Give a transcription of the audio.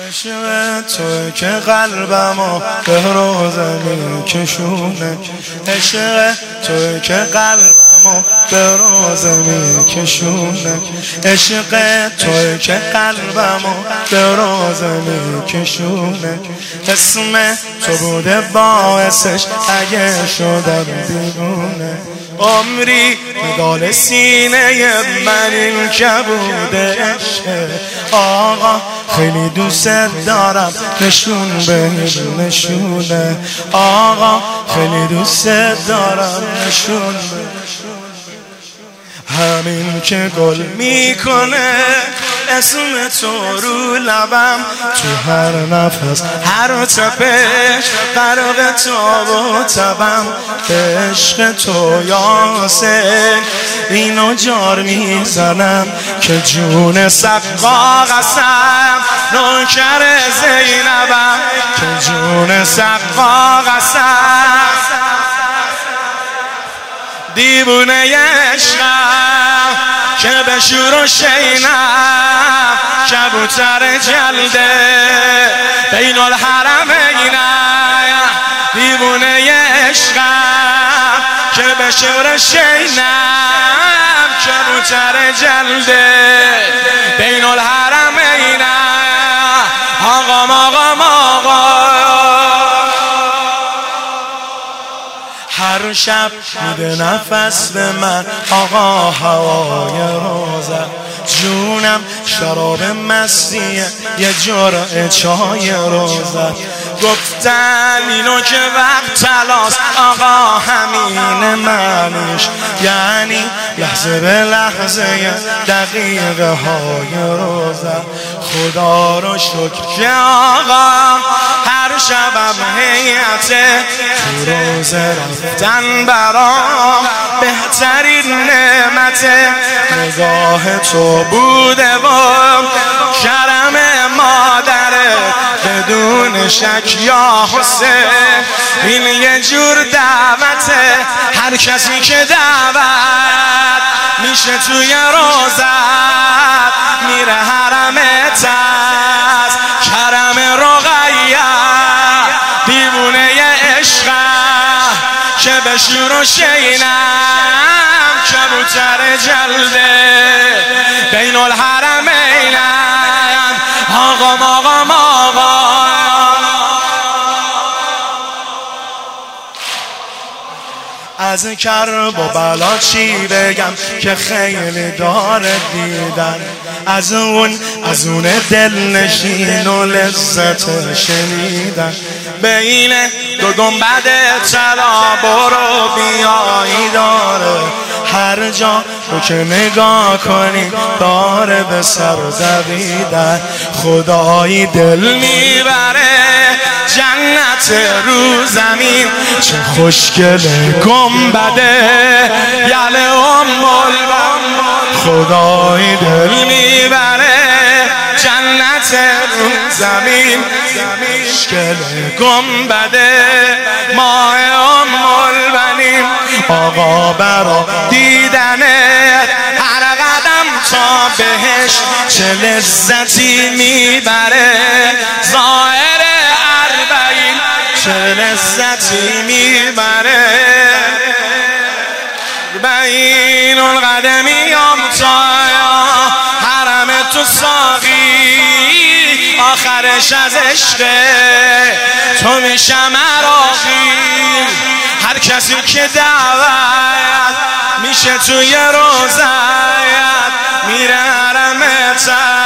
عشق تو که قلبمو به روزه میکشونه، عشق تو که قلبمو به روزه میکشونه، عشق تو که قلبمو به روزه میکشونه. اسم تو بوده باعثش اگه شدم دیوونه، عمری مدال سینه من این کبوده عشق. آقا خیلی دوست دارم نشون به نشونه، آقا خیلی دوست دارم نشون به همین که گل میکنه اسم تو رو لبم، تو هر نفس هر تپش غرق تاب و تبم. عشق تو یاسین اینو جار میزنم که جون سقا قسم نوکر زینبم، که جون سقا قسم دیوونه عشقم که به شور و شینم کبوتر جلده بین الحرمینم. دیوونه عشقم که به شور و شینم کبوتر جلده بین الحرمینم. آقام آقام آقا هر شب میده نفس به من آقا هوای روزه، جونم شراب مستیه یه جرعه چای روزه. گفتن اینو که وقت تلاست آقا همین منش، یعنی لحظه به لحظه دقیقه های روزه. خدا رو شکر که آقا هر شبم هیئته تو روزه رفتن برام بهترین نعمته. نگاه تو بوده و کرم مادره بدون شک یا حسین، این یه جور دعوته. هر کسی که دعوت میشه توی روزت میره حرمت از کرم رقیه. دیوونه عشقم که به شور و شینم کبوتر جلده بین الحرمینم. آقام آقام آقا از کرب و بلا چی بگم که خیلی داره دیدن، از اون دل نشین و لذت شنیدن. بین دو گنبد طلا برو بیایی داره، هر جا رو که نگاه کنی داره به سر دویدن. خدایی دل میبره جنت رو زمین، چه خوشگله گنبده یل ام البنین. خدایی دل میبره جنت رو زمین، خوشگله گنبده ماه ام البنین. آقا برا دیدنت هر قدم تا بهش چه لذتی میبره. ظاهر اربعین چه لذتی میبره. بین القدمیام تا حرم تو ساقی، آخرش از عشق تو میشم عراقی. هر کسی که دعوت میشه توی روزت میره حرمت